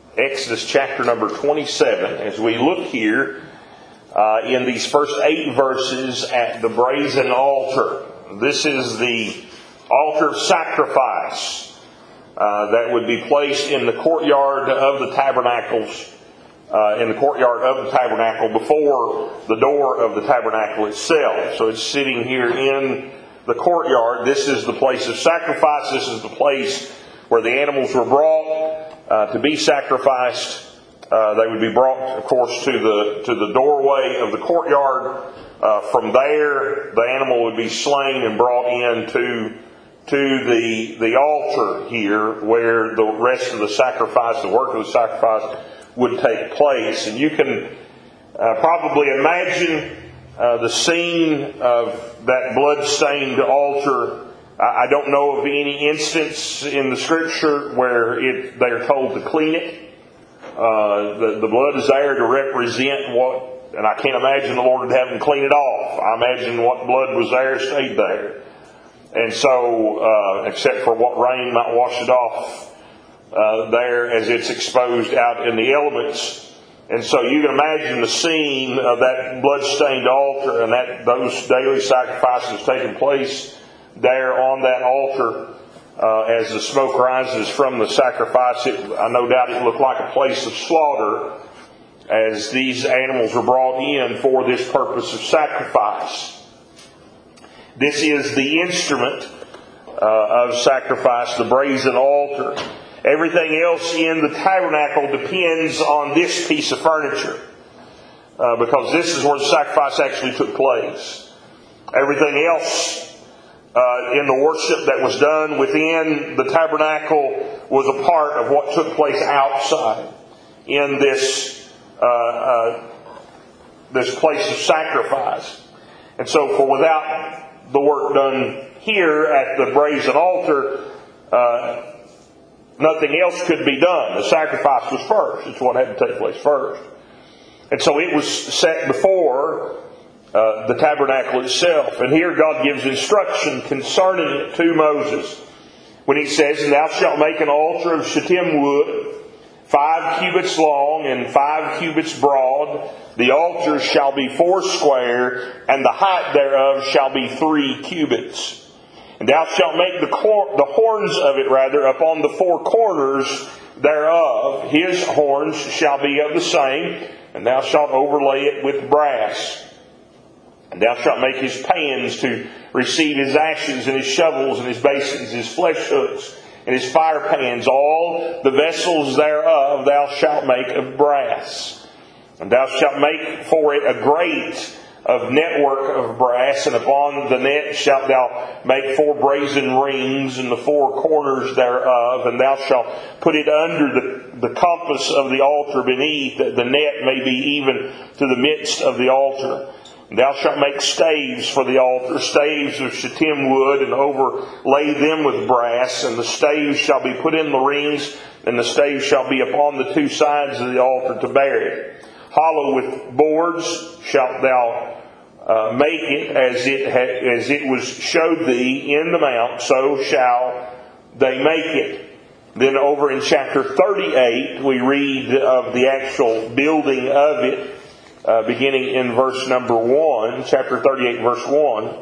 Exodus chapter number 27, as we look here in these first 8 verses at the brazen altar. This is the altar of sacrifice that would be placed in the courtyard of the tabernacles, before the door of the tabernacle itself. So it's sitting here in the courtyard. This is the place of sacrifice. This is the place where the animals were brought to be sacrificed. They would be brought, of course, to the doorway of the courtyard. From there, the animal would be slain and brought into the altar here, where the rest of the sacrifice, the work of the sacrifice, would take place. And you can probably imagine the scene of that blood-stained altar. I don't know of any instance in the Scripture where they are told to clean it. The blood is there to represent what, and I can't imagine the Lord would have them clean it off. I imagine what blood was there stayed there. And so, except for what rain might wash it off there as it's exposed out in the elements. And so you can imagine the scene of that blood-stained altar and those daily sacrifices taking place there on that altar. As the smoke rises from the sacrifice, I no doubt it looked like a place of slaughter as these animals were brought in for this purpose of sacrifice. This is the instrument of sacrifice, the brazen altar. Everything else in the tabernacle depends on this piece of furniture, because this is where the sacrifice actually took place. Everything else in the worship that was done within the tabernacle was a part of what took place outside in this place of sacrifice. And so without the work done here at the brazen altar, nothing else could be done. The sacrifice was first. It's what had to take place first. And so it was set before the tabernacle itself. And here God gives instruction concerning it to Moses when he says, "And thou shalt make an altar of shittim wood, 5 cubits long and 5 cubits broad. The altar shall be 4 square, and the height thereof shall be 3 cubits. And thou shalt make the horns of it upon the 4 corners thereof. His horns shall be of the same, and thou shalt overlay it with brass. And thou shalt make his pans to receive his ashes, and his shovels, and his basins, his flesh hooks, and his fire pans. All the vessels thereof thou shalt make of brass. And thou shalt make for it a grate of network of brass, and upon the net shalt thou make 4 brazen rings in the 4 corners thereof. And thou shalt put it under the compass of the altar beneath, that the net may be even to the midst of the altar. And thou shalt make staves for the altar, staves of shittim wood, and overlay them with brass. And the staves shall be put in the rings, and the staves shall be upon the 2 sides of the altar to bear it. Hollow with boards shalt thou make it, as it was showed thee in the mount, so shall they make it." Then over in chapter 38, we read of the actual building of it, beginning in verse number 1, chapter 38, verse 1.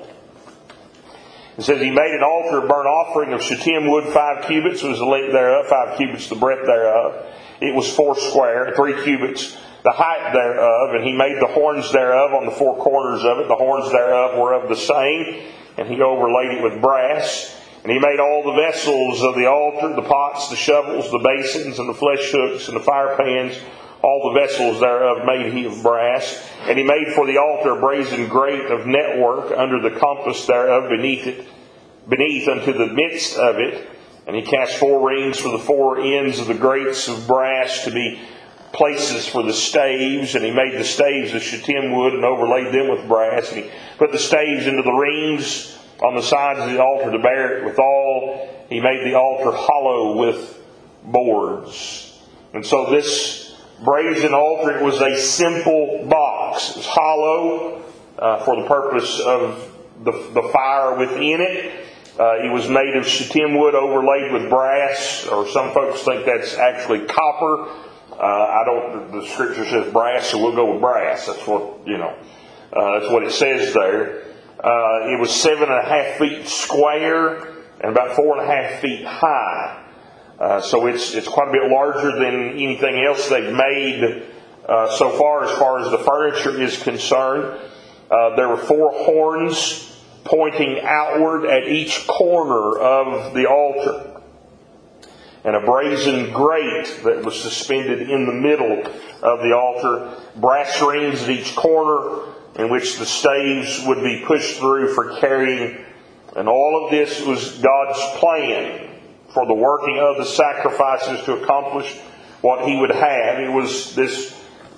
It says, "He made an altar of burnt offering of shittim wood, 5 cubits was the length thereof, 5 cubits the breadth thereof. It was 4 square, 3 cubits the height thereof. And he made the horns thereof on the 4 corners of it. The horns thereof were of the same, and he overlaid it with brass. And he made all the vessels of the altar, the pots, the shovels, the basins, and the flesh hooks, and the fire pans. All the vessels thereof made he of brass. And he made for the altar a brazen grate of network under the compass thereof beneath unto the midst of it. And he cast 4 rings for the 4 ends of the grates of brass to be places for the staves. And he made the staves of shittim wood and overlaid them with brass. And he put the staves into the rings on the sides of the altar to bear it withal. He made the altar hollow with boards." And so this brazen altar, it was a simple box. It was hollow for the purpose of the fire within it. It was made of shittim wood overlaid with brass, or some folks think that's actually copper. The scripture says brass, so we'll go with brass. That's what, that's what it says there. It was 7.5 feet square and about 4.5 feet high. So it's quite a bit larger than anything else they've made so far as the furniture is concerned. There were 4 horns pointing outward at each corner of the altar, and a brazen grate that was suspended in the middle of the altar, brass rings at each corner in which the staves would be pushed through for carrying. And all of this was God's plan for the working of the sacrifices to accomplish what He would have. It was this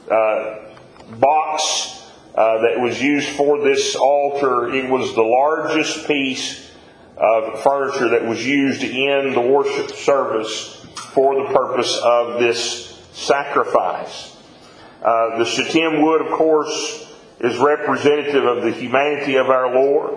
box that was used for this altar. It was the largest piece of furniture that was used in the worship service for the purpose of this sacrifice. The shittim wood, of course, is representative of the humanity of our Lord.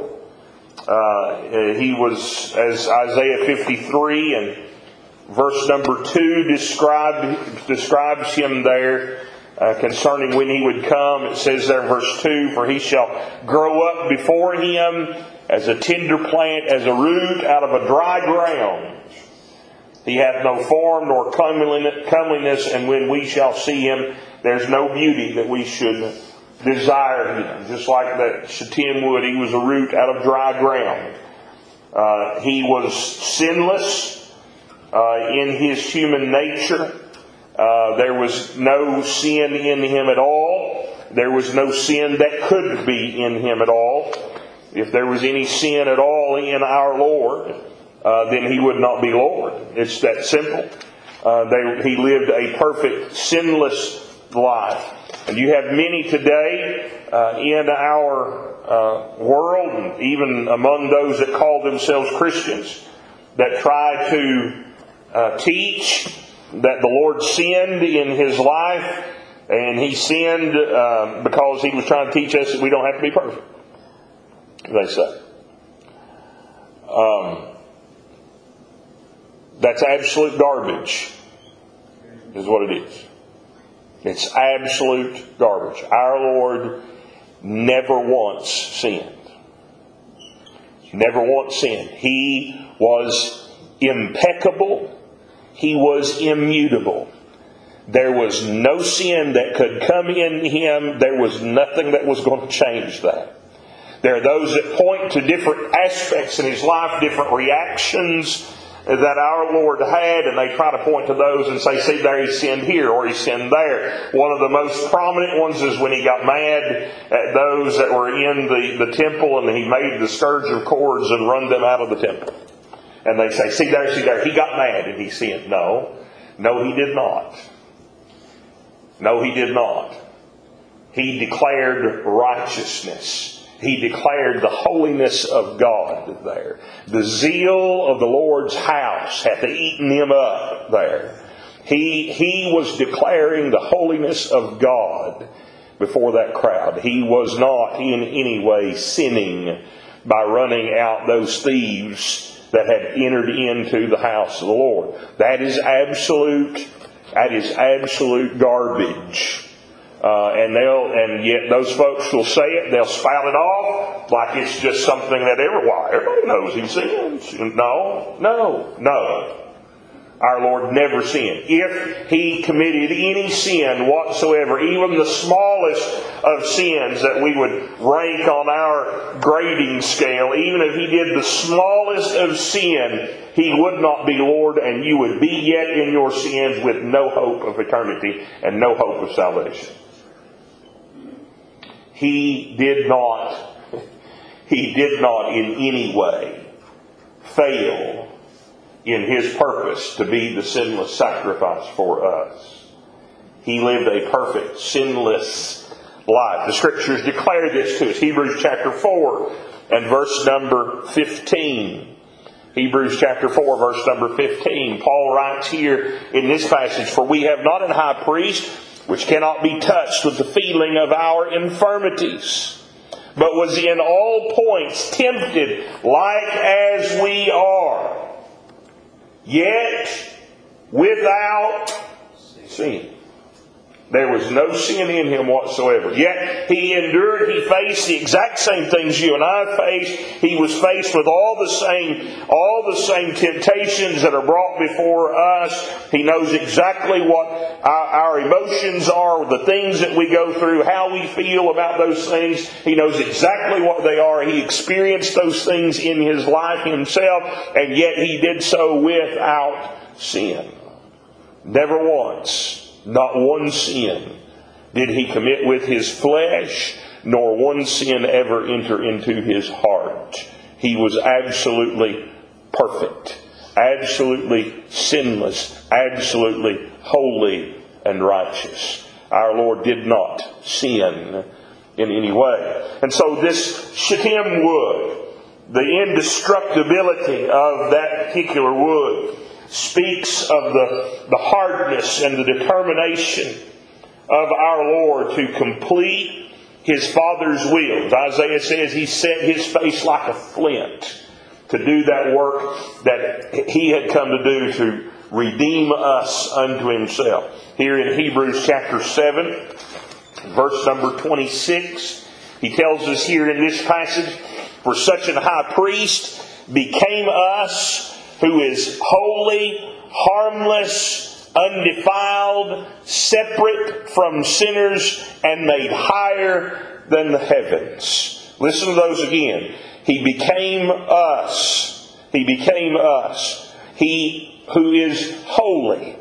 He was, as Isaiah 53 and verse number 2 describes Him there concerning when He would come. It says there in verse 2, "For He shall grow up before Him as a tender plant, as a root out of a dry ground. He hath no form nor comeliness, and when we shall see Him, there's no beauty that we should desire Him." Just like that shittim wood, He was a root out of dry ground. He was sinless in His human nature. There was no sin in Him at all. There was no sin that could be in Him at all. If there was any sin at all in our Lord, then He would not be Lord. It's that simple. He lived a perfect, sinless life. And you have many today in our world, and even among those that call themselves Christians, that try to teach that the Lord sinned in His life, and He sinned because He was trying to teach us that we don't have to be perfect, they say. That's absolute garbage, is what it is. It's absolute garbage. Our Lord never once sinned. Never once sinned. He was impeccable. He was immutable. There was no sin that could come in Him. There was nothing that was going to change that. There are those that point to different aspects in His life, different reactions that our Lord had, and they try to point to those and say, see, there He sinned here or He sinned there. One of the most prominent ones is when He got mad at those that were in the temple, and He made the scourge of cords and run them out of the temple. And they say, see there, He got mad and He sinned. No, He did not. No, He did not. He declared righteousness. He declared the holiness of God there. The zeal of the Lord's house hath eaten Him up there. He was declaring the holiness of God before that crowd. He was not in any way sinning by running out those thieves that had entered into the house of the Lord. That is absolute garbage. And yet those folks will say it, they'll spout it off like it's just something that everybody knows He sins. No. Our Lord never sinned. If He committed any sin whatsoever, even the smallest of sins that we would rank on our grading scale, even if He did the smallest of sin, He would not be Lord, and you would be yet in your sins with no hope of eternity and no hope of salvation. He did not in any way fail in His purpose to be the sinless sacrifice for us. He lived a perfect, sinless life. The Scriptures declare this to us. Hebrews chapter 4 and verse number 15. Hebrews chapter 4, verse number 15. Paul writes here in this passage, "For we have not an high priest which cannot be touched with the feeling of our infirmities, but was in all points tempted like as we are, yet without sin." There was no sin in Him whatsoever. Yet He endured, He faced the exact same things you and I faced. He was faced with all the same temptations that are brought before us. He knows exactly what our emotions are, the things that we go through, how we feel about those things. He knows exactly what they are. He experienced those things in His life Himself, and yet He did so without sin. Never once. Not one sin did He commit with His flesh, nor one sin ever enter into His heart. He was absolutely perfect, absolutely sinless, absolutely holy and righteous. Our Lord did not sin in any way. And so this shittim wood, the indestructibility of that particular wood, speaks of the hardness and the determination of our Lord to complete His Father's will. As Isaiah says, He set His face like a flint to do that work that He had come to do to redeem us unto Himself. Here in Hebrews chapter 7, verse number 26, he tells us here in this passage, "For such an high priest became us, who is holy, harmless, undefiled, separate from sinners, and made higher than the heavens." Listen to those again. He became us. He became us. He who is holy,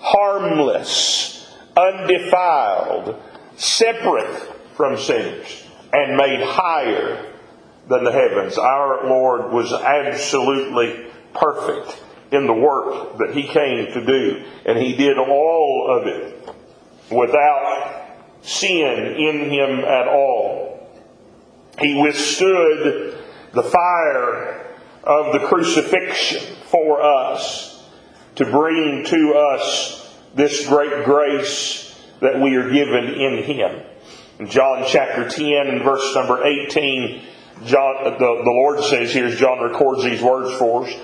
harmless, undefiled, separate from sinners, and made higher than the heavens. Our Lord was absolutely perfect in the work that He came to do. And He did all of it without sin in Him at all. He withstood the fire of the crucifixion for us to bring to us this great grace that we are given in Him. In John chapter 10 and verse number 18, the Lord says here, as John records these words for us,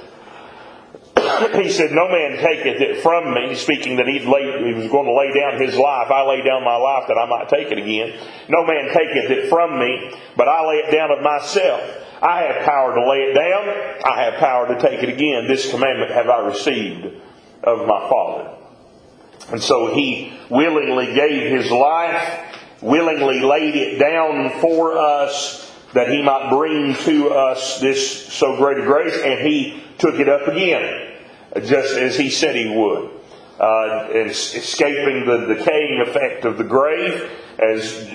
He said, "No man taketh it from me," speaking that he was going to lay down His life. "I lay down my life that I might take it again. No man taketh it from me, but I lay it down of myself. I have power to lay it down. I have power to take it again. This commandment have I received of my Father." And so He willingly gave His life, willingly laid it down for us, that He might bring to us this so great a grace, and He took it up again, just as He said He would. Escaping the decaying effect of the grave, as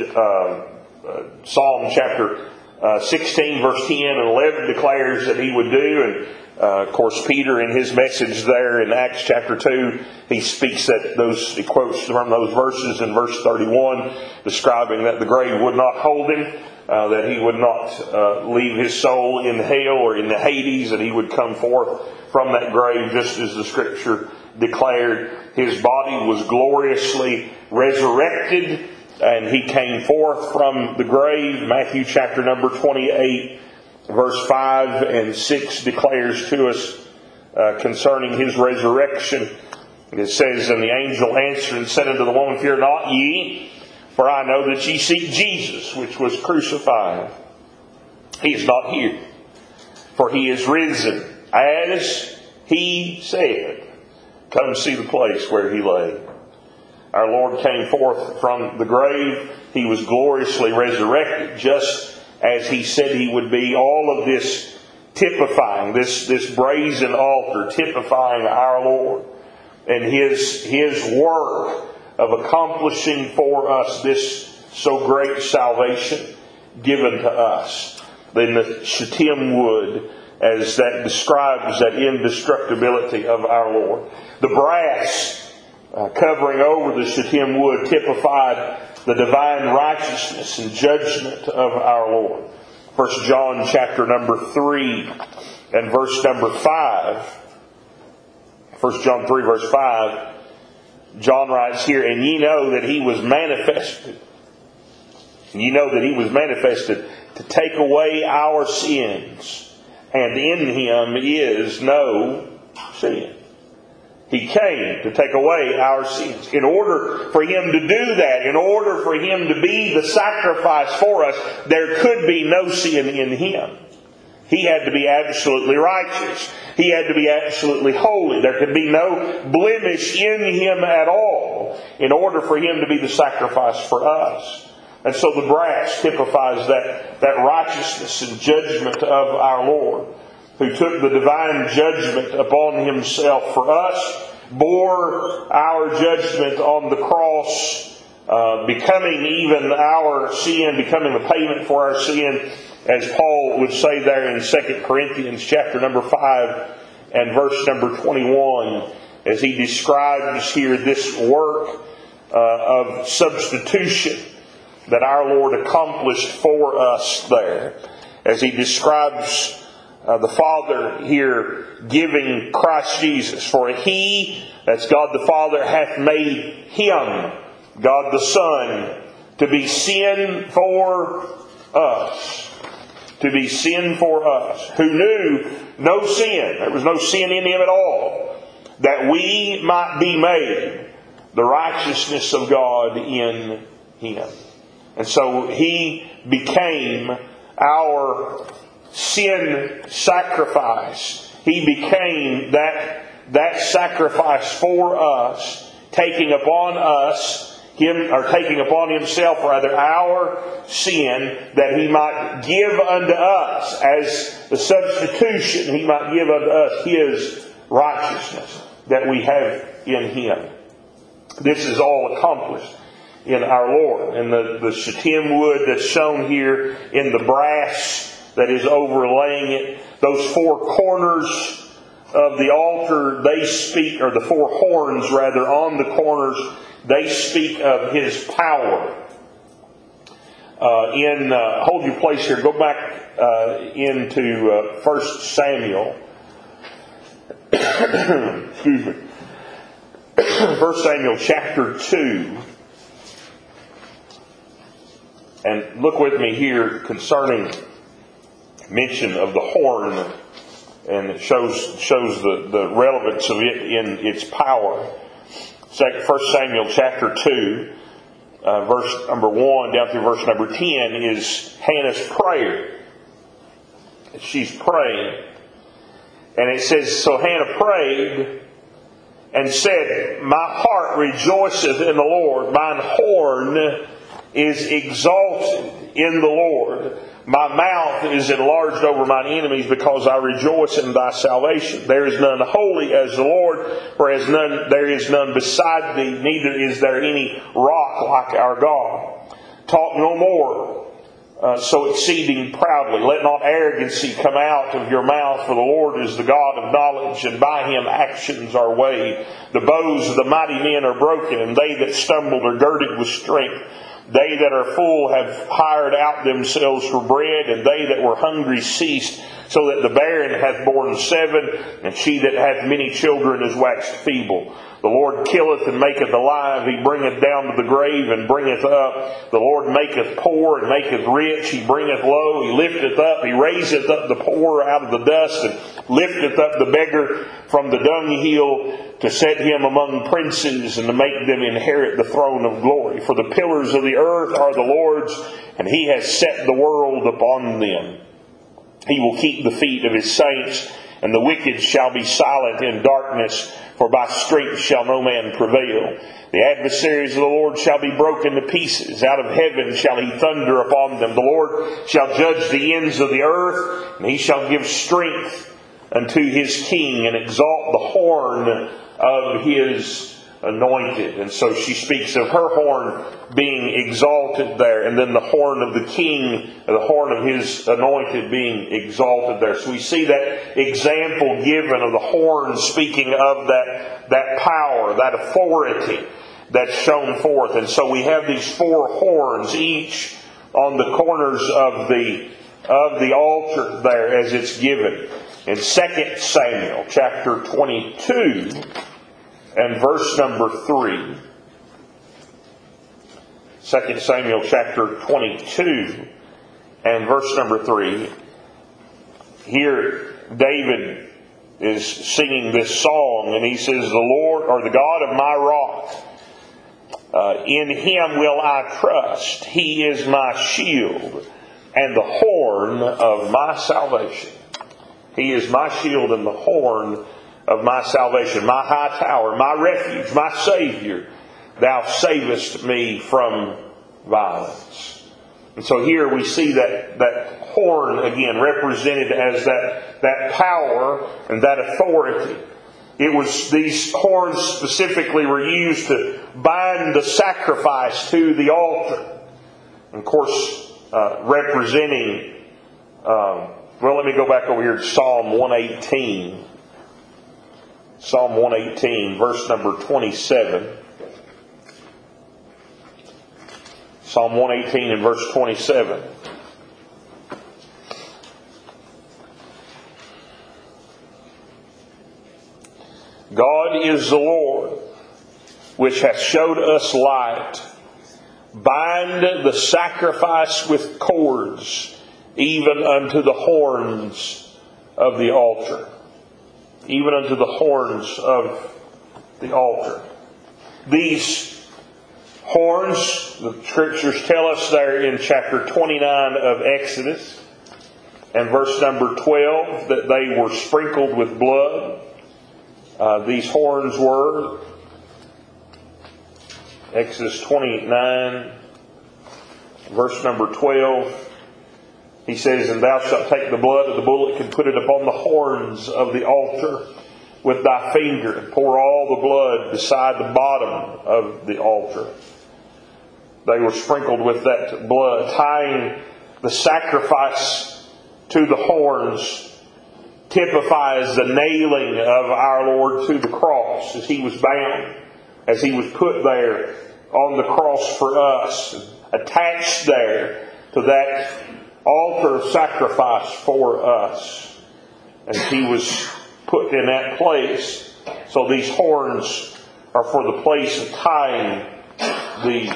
Psalm chapter 16 verse 10 and 11 declares that He would do. And of course, Peter in his message there in Acts chapter 2, he speaks he quotes from those verses in verse 31, describing that the grave would not hold Him, that He would not leave His soul in hell or in the Hades, that He would come forth from that grave just as the Scripture declared. His body was gloriously resurrected, and He came forth from the grave. Matthew chapter number 28, verse 5 and 6 declares to us concerning His resurrection. It says, "And the angel answered and said unto the woman, Fear not ye, for I know that ye seek Jesus, which was crucified. He is not here, for He is risen, as He said. Come see the place where He lay." Our Lord came forth from the grave. He was gloriously resurrected, just as He said He would be. All of this typifying, this brazen altar typifying our Lord and His work of accomplishing for us this so great salvation given to us. Then the shittim wood, as that describes that indestructibility of our Lord. The brass covering over the shittim wood typified the divine righteousness and judgment of our Lord. 1 John chapter number 3 and verse number 5. 1 John 3 verse 5. John writes here, "And ye know that He was manifested." Ye know that He was manifested to take away our sins, and in Him is no sin. He came to take away our sins. In order for Him to do that, in order for Him to be the sacrifice for us, there could be no sin in Him. He had to be absolutely righteous. He had to be absolutely holy. There could be no blemish in Him at all in order for Him to be the sacrifice for us. And so the brass typifies that righteousness and judgment of our Lord, who took the divine judgment upon Himself for us, bore our judgment on the cross, becoming even our sin, becoming the payment for our sin, as Paul would say there in 2 Corinthians chapter number 5 and verse number 21, as he describes here this work of substitution that our Lord accomplished for us there. As he describes the Father here giving Christ Jesus. For He, that's God the Father, hath made Him, God the Son, to be sin for us. To be sin for us. Who knew no sin. There was no sin in Him at all. That we might be made the righteousness of God in Him. And so He became our sin sacrifice. He became that sacrifice for us, taking upon Himself our sin, that He might give unto us as the substitution. He might give unto us His righteousness that we have in Him. This is all accomplished in our Lord. And the shittim wood that's shown here in the brass that is overlaying it, those four corners of the altar, they speak, or the four horns rather, on the corners, they speak of His power. Hold your place here. Go back into 1 Samuel. Excuse me. 1 Samuel chapter 2. And look with me here concerning mention of the horn, and it shows the relevance of it in its power. 1 Samuel chapter 2, verse number 1 down through verse number 10 is Hannah's prayer. She's praying. And it says, so Hannah prayed and said, my heart rejoiceth in the Lord, mine horn is exalted in the Lord. My mouth is enlarged over mine enemies, because I rejoice in thy salvation. There is none holy as the Lord, whereas there is none beside thee, neither is there any rock like our God. Talk no more, so exceeding proudly. Let not arrogancy come out of your mouth, for the Lord is the God of knowledge, and by Him actions are weighed. The bows of the mighty men are broken, and they that stumbled are girded with strength. They that are full have hired out themselves for bread, and they that were hungry ceased, so that the barren hath borne 7, and she that hath many children is waxed feeble. The Lord killeth and maketh alive. He bringeth down to the grave and bringeth up. The Lord maketh poor and maketh rich. He bringeth low. He lifteth up. He raiseth up the poor out of the dust, and lifteth up the beggar from the dunghill, to set him among princes, and to make them inherit the throne of glory. For the pillars of the earth are the Lord's, and He has set the world upon them. He will keep the feet of His saints, and the wicked shall be silent in darkness, for by strength shall no man prevail. The adversaries of the Lord shall be broken to pieces. Out of heaven shall He thunder upon them. The Lord shall judge the ends of the earth, and He shall give strength unto His king, and exalt the horn of His anointed. And so she speaks of her horn being exalted there, and then the horn of the king, the horn of His anointed being exalted there. So we see that example given of the horn speaking of that power, that authority that's shown forth. And so we have these four horns, each on the corners of the altar there as it's given. In 2 Samuel chapter 22 and verse number 3. 2 Samuel chapter 22 and verse number 3. Here David is singing this song, and he says, "The Lord, or the God of my rock, in Him will I trust. He is my shield and the horn of my salvation." He is my shield and the horn of my salvation, my high tower, my refuge, my Savior. Thou savest me from violence. And so here we see that horn again represented as that power and that authority. It was, these horns specifically were used to bind the sacrifice to the altar. And of course, representing, well, let me go back over here to Psalm 118. Psalm 118, verse number 27. Psalm 118 and verse 27. God is the Lord, which hath showed us light. Bind the sacrifice with cords, even unto the horns of the altar. Even unto the horns of the altar. These horns, the Scriptures tell us there in chapter 29 of Exodus and verse number 12 that they were sprinkled with blood. These horns were, Exodus 29, verse number 12, he says, "And thou shalt take the blood of the bullock and put it upon the horns of the altar with thy finger, and pour all the blood beside the bottom of the altar." They were sprinkled with that blood, tying the sacrifice to the horns typifies the nailing of our Lord to the cross as He was bound, as He was put there on the cross for us, attached there to that altar of sacrifice for us. And He was put in that place. So these horns are for the place of tying the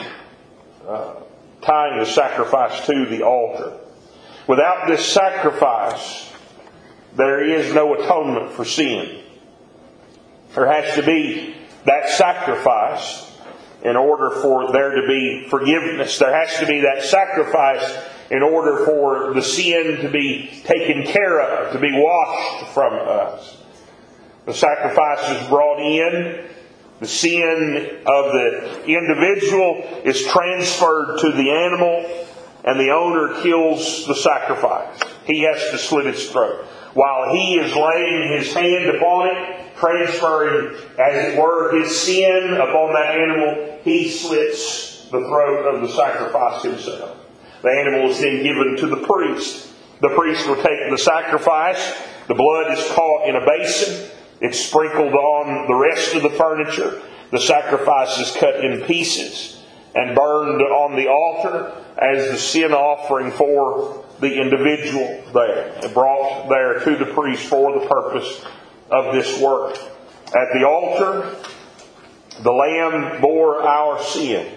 sacrifice to the altar. Without this sacrifice, there is no atonement for sin. There has to be that sacrifice in order for there to be forgiveness. There has to be that sacrifice in order for the sin to be taken care of, to be washed from us. The sacrifice is brought in. The sin of the individual is transferred to the animal, and the owner kills the sacrifice. He has to slit its throat. While he is laying his hand upon it, transferring, as it were, his sin upon that animal, he slits the throat of the sacrifice himself. The animal is then given to the priest. The priest will take the sacrifice. The blood is caught in a basin. It's sprinkled on the rest of the furniture. The sacrifice is cut in pieces and burned on the altar as the sin offering for the individual there, and brought there to the priest for the purpose of this work. At the altar, the Lamb bore our sin.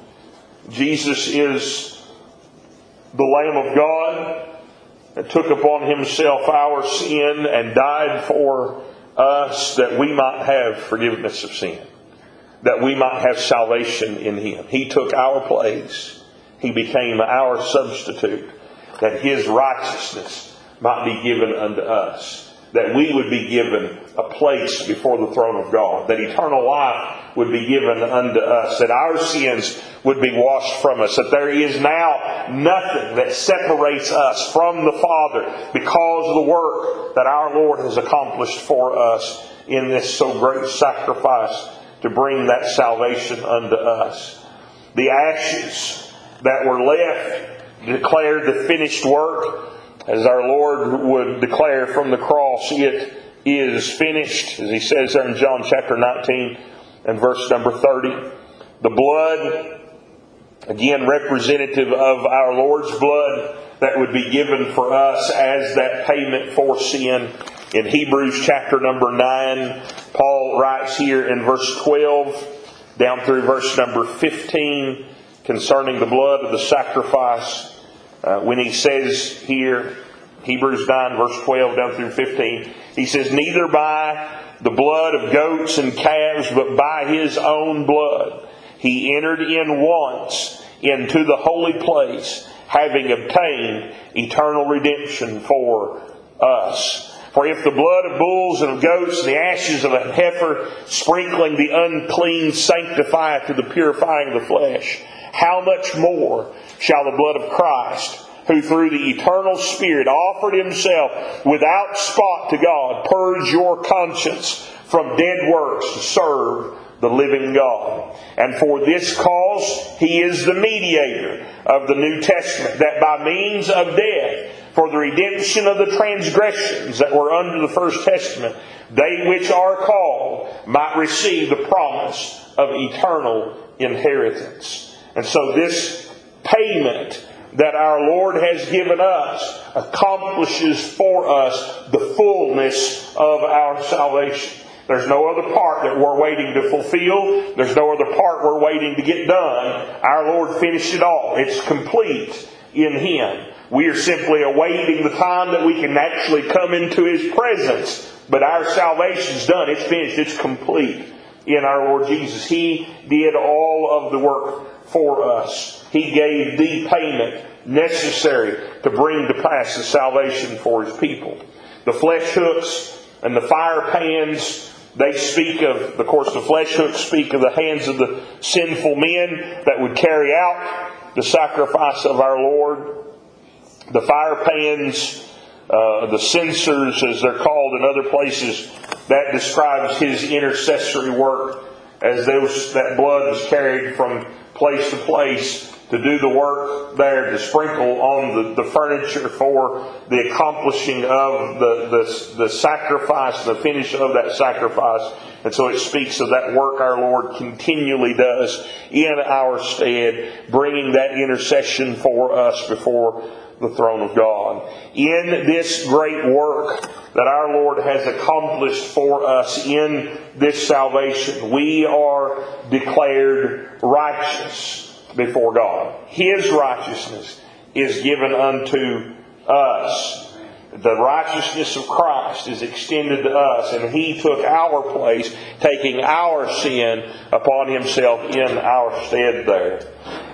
Jesus is the Lamb of God that took upon Himself our sin and died for us that we might have forgiveness of sin, that we might have salvation in Him. He took our place. He became our substitute, that His righteousness might be given unto us, that we would be given a place before the throne of God, that eternal life would be given unto us, that our sins would be washed from us, that there is now nothing that separates us from the Father because of the work that our Lord has accomplished for us in this so great sacrifice to bring that salvation unto us. The ashes that were left declared the finished work, as our Lord would declare from the cross, "It is finished," as He says there in John chapter 19 and verse number 30. The blood, again representative of our Lord's blood, that would be given for us as that payment for sin. In Hebrews chapter number 9, Paul writes here in verse 12 down through verse number 15 concerning the blood of the sacrifice, when he says here, Hebrews 9 verse 12 down through 15. He says, neither by the blood of goats and calves, but by His own blood He entered in once into the holy place, having obtained eternal redemption for us. For if the blood of bulls and of goats and the ashes of a heifer sprinkling the unclean sanctify to the purifying of the flesh, how much more shall the blood of Christ, who through the eternal Spirit offered Himself without spot to God, purge your conscience from dead works to serve the living God. And for this cause He is the mediator of the New Testament, that by means of death, for the redemption of the transgressions that were under the First Testament, they which are called might receive the promise of eternal inheritance. And so this payment that our Lord has given us accomplishes for us the fullness of our salvation. There's no other part that we're waiting to fulfill. There's no other part we're waiting to get done. Our Lord finished it all. It's complete in Him. We are simply awaiting the time that we can actually come into His presence. But our salvation's done. It's finished. It's complete in our Lord Jesus. He did all of the work for us. He gave the payment necessary to bring to pass the salvation for His people. The flesh hooks and the fire pans, they speak of course, the flesh hooks speak of the hands of the sinful men that would carry out the sacrifice of our Lord. The fire pans, the censers as they're called in other places, that describes His intercessory work as that blood was carried from place to place to do the work there, to sprinkle on the furniture for the accomplishing of the sacrifice, the finish of that sacrifice. And so it speaks of that work our Lord continually does in our stead, bringing that intercession for us before the throne of God. In this great work that our Lord has accomplished for us in this salvation, we are declared righteous before God. His righteousness is given unto us. The righteousness of Christ is extended to us, and He took our place, taking our sin upon Himself in our stead there.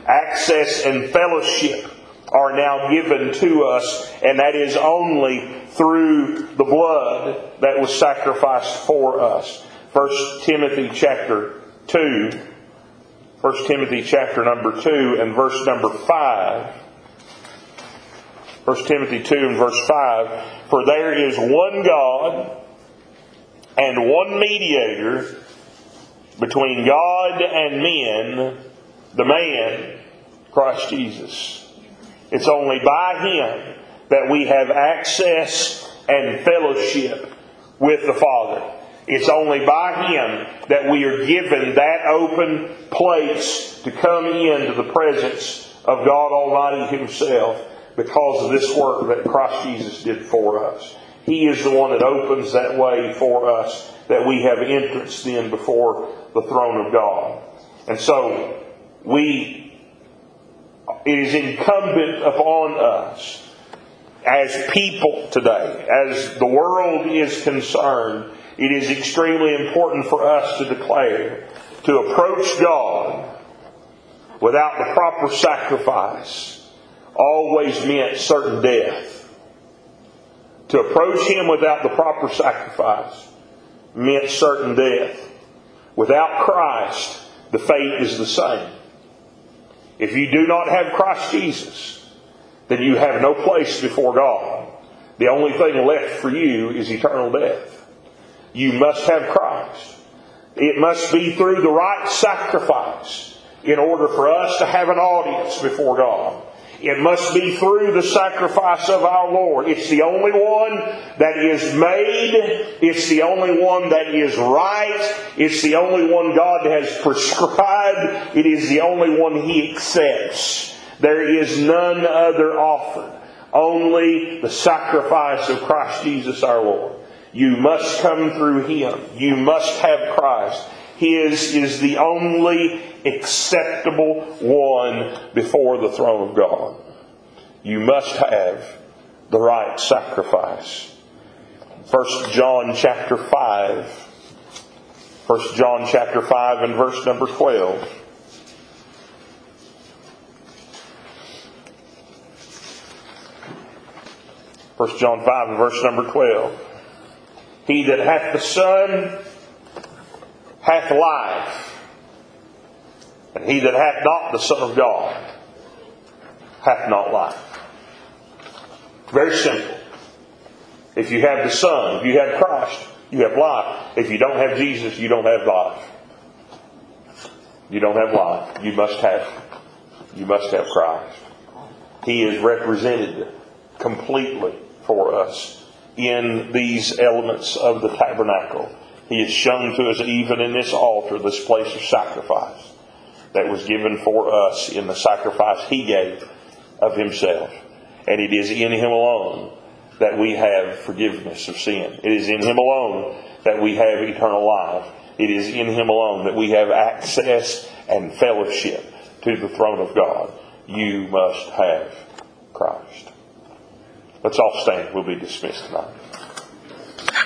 Access and fellowship are now given to us, and that is only through the blood that was sacrificed for us. 1 Timothy chapter 2, 1 Timothy chapter number 2 and verse number 5. 1 Timothy 2 and verse 5. For there is one God and one mediator between God and men, the man, Christ Jesus. It's only by Him that we have access and fellowship with the Father. It's only by Him that we are given that open place to come into the presence of God Almighty Himself because of this work that Christ Jesus did for us. He is the one that opens that way for us, that we have entrance then before the throne of God. And so it is incumbent upon us as people today, as the world is concerned, it is extremely important for us to declare, to approach God without the proper sacrifice always meant certain death. To approach Him without the proper sacrifice meant certain death. Without Christ, the fate is the same. If you do not have Christ Jesus, then you have no place before God. The only thing left for you is eternal death. You must have Christ. It must be through the right sacrifice in order for us to have an audience before God. It must be through the sacrifice of our Lord. It's the only one that is made. It's the only one that is right. It's the only one God has prescribed. It is the only one He accepts. There is none other offered. Only the sacrifice of Christ Jesus our Lord. You must come through Him. You must have Christ. His is the only acceptable one before the throne of God. You must have the right sacrifice. 1 John chapter 5. 1 John chapter 5 and verse number 12. First John 5 and verse number 12. He that hath the Son hath life, and he that hath not the Son of God hath not life. Very simple. If you have the Son, if you have Christ, you have life. If you don't have Jesus, you don't have life. You don't have life. You must have Christ. He is represented completely for us in these elements of the tabernacle. He is shown to us even in this altar, this place of sacrifice that was given for us in the sacrifice He gave of Himself. And it is in Him alone that we have forgiveness of sin. It is in Him alone that we have eternal life. It is in Him alone that we have access and fellowship to the throne of God. You must have Christ. Let's all stand. We'll be dismissed tonight.